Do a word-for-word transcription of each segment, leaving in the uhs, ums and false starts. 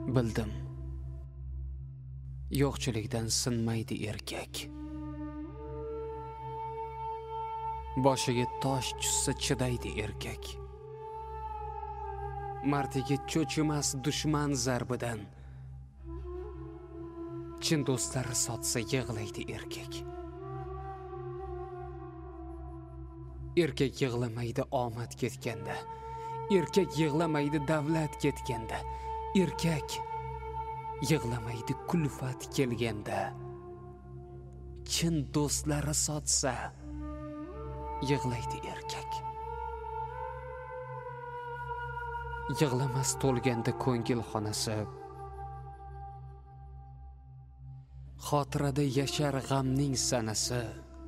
Bildim. Yo'qchilikdan sinmaydi erkak. Boshiga tosh tushsa chidaydi erkak. Martiga cho'chimas dushman zarbidan. Chin do'stlari sotsa yig'laydi erkak. Erkak yig'lamaydi omad ketganda. Erkak yig'lamaydi davlat ketganda. Erkak yig'lamaydi kulfat kelganda. Chin do'stlari sotsa yig'laydi erkak. Yig'lamas to'lganda ko'ngil xonasi. Xotirada yashar g'amning sanasi.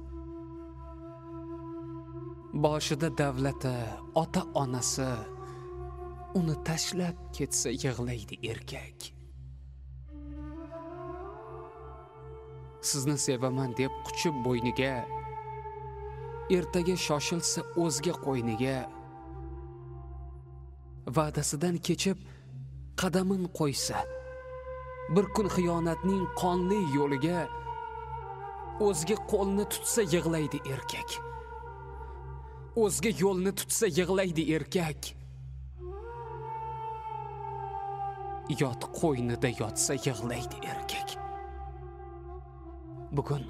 Boshida davlati, ota-onasi uni tashlab ketsa yig'laydi erkak. Sizni sevaman deb quchib bo'yniga, ertaga shoshilsa o'zga qo'yniga, va'dasidan kechib qadamin qo'ysa, bir kun xiyonatning qonli yo'liga o'zga qo'lni tutsa yig'laydi erkak. O'zga yo'lni tutsa yig'laydi erkak. Yot qo'ynida yotsa yig'laydi erkak. Bugun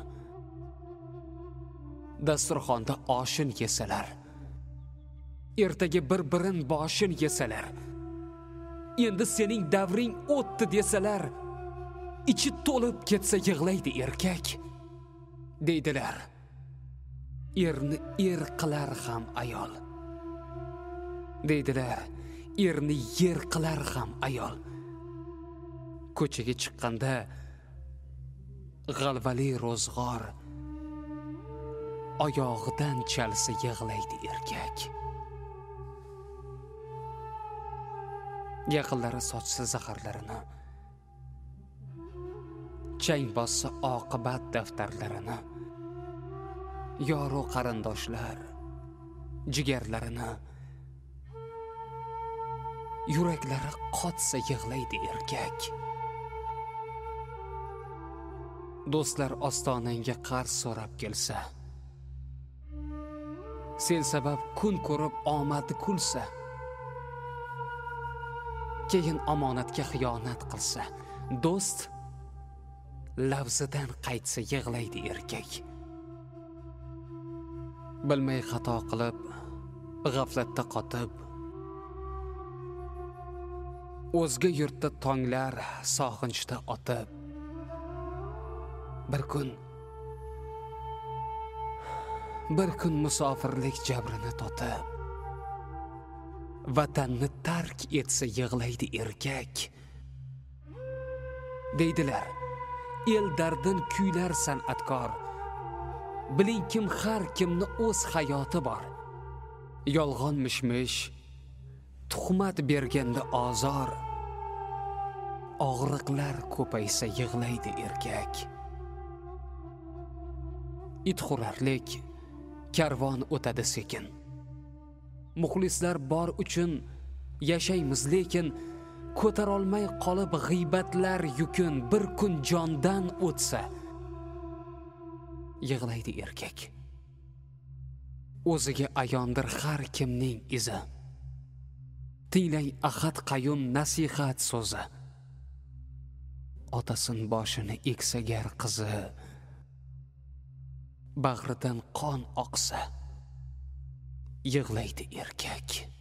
dasturxonda oshin yesalar, ertaga bir-birin boshin yesalar, endi sening davring o'tdi desalar, ichi to'lib ketsa yig'laydi erkak. Deydilar, erni er qilar ham ayol. Deydilar, erni yer qilar ham ayol. Ko'chaga chiqqanda g'alvali ro'zg'or oyog'idan chalsa yig'laydi erkak. Yaqinlari sochsa zaharlarini, chang bossa oqibat daftarlarini, yoru qarindoshlar jigarlarini, yuraklari qotsa yig'laydi erkak. Do'stlar ostonangga qarz so'rab kelsa, sen sabab kun ko'rib omadi kulsa, keyin omonatga xiyonat qilsa, do'st lavzidan qaytsa yig'laydi erkak. Bilmay xato qilib, g'aflatda qotib, o'zga yurtda tonglar sog'inchda otib, bir kun bir kun musofirlik jabrini totib, vatanni tark etsa yig'laydi erkak. Deydilar, el dardin kuylar san'atkor. Biling kim har kimni o'z hayoti bor. Yolg'on mishmish, tuhmat berganda ozor, og'riqlar ko'paysa yig'laydi erkak. Itxurarlik karvon o'tadi sekin. Muxlislar bor uchun yashaymiz, lekin ko'tarolmay qolib g'iybatlar yukin bir kun jondan o'tsa yig'laydi erkak. O'ziga ayondir har kimning izi. Tinglang Ahad Qayyum nasihat so'zi. Otasin boshini eksagar qizi, bag'ridan qon oqsa yig'laydi erkak.